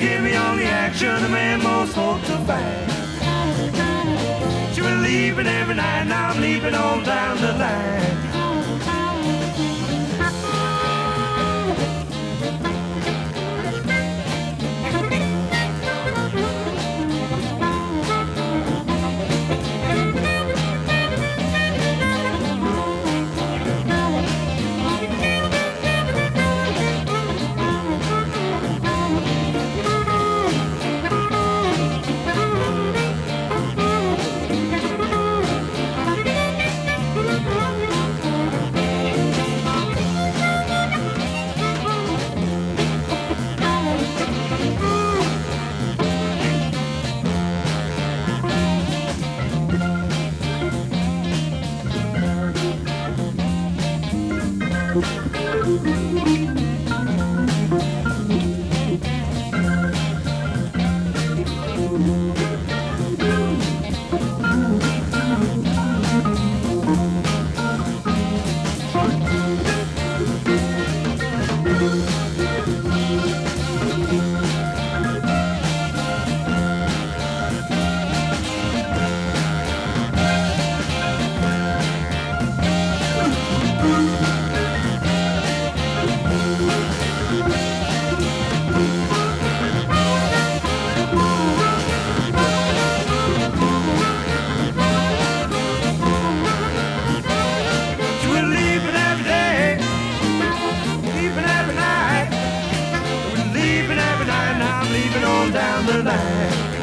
give me all the action a man most hopes to find. She was leaving every night, now I'm leaving on down the line. Down the line.